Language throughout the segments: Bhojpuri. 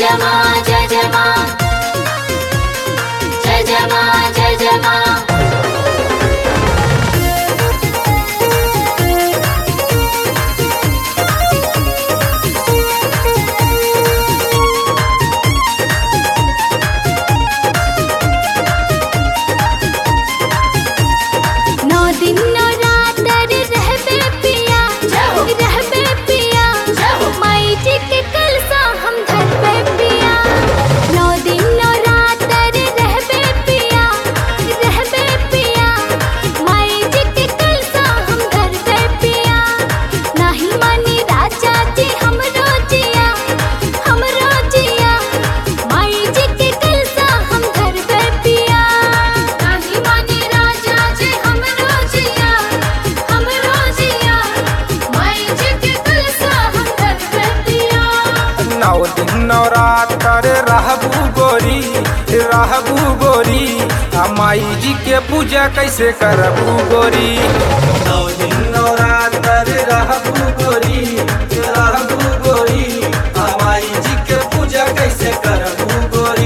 जय मां जय जय मां जय जय मां जय जय मां। नवरात्र रहबू गोरी आ माई जी के पूजा कैसे करबू गोरी। 9 दिन नवरात्र रहबू गोरी आ माई जी के पूजा कैसे करबू गोरी।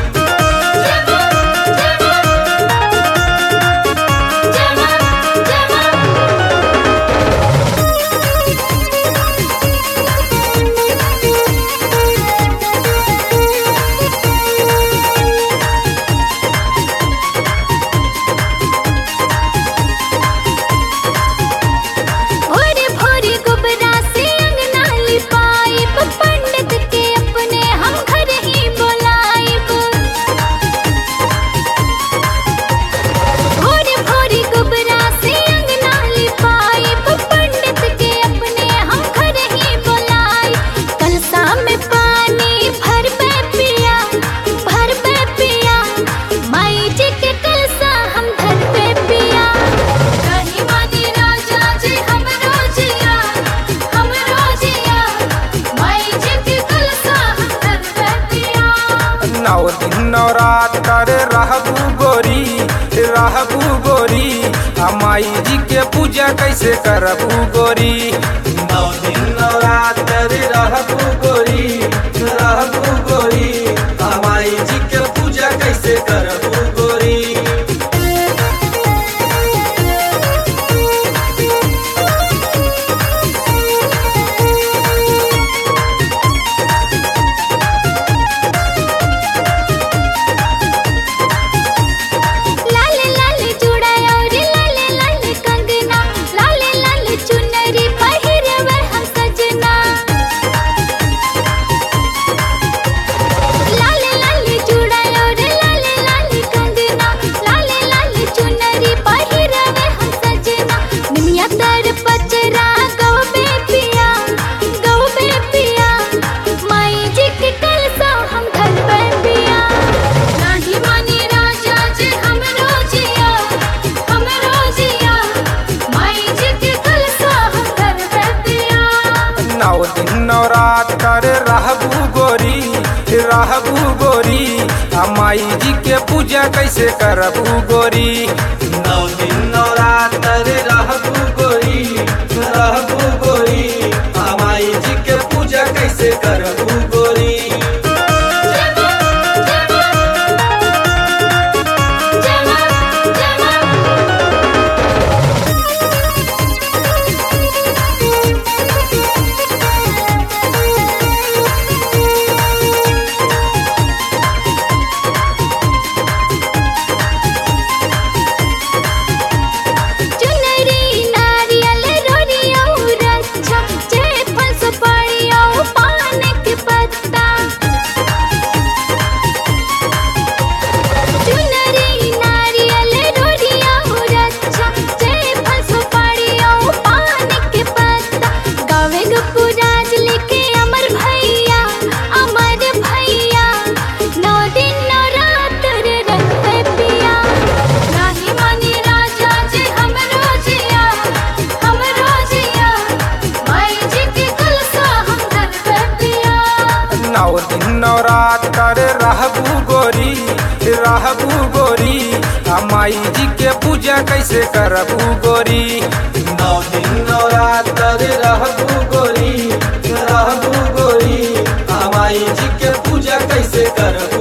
नवरात्र रहबू गोरी आ माई जी के पूजा कैसे करबू गोरी। 9 दिन नवरात्र रहबू गोरी आ माई जी के पूजा कैसे करबू गोरी। नवरात्र रहबू गोरी आ माई जी के पूजा कैसे करबू गोरी। 9 दिन नवरात्र रहबू गोरी आ माई जी के पूजा कैसे करबू गोरी। नवरात्र रहबू गोरी आ माई जी के पूजा कैसे करबू गोरी। 9 दिन नवरात्र रहबू गोरी आ माई माई जी के पूजा कैसे करबू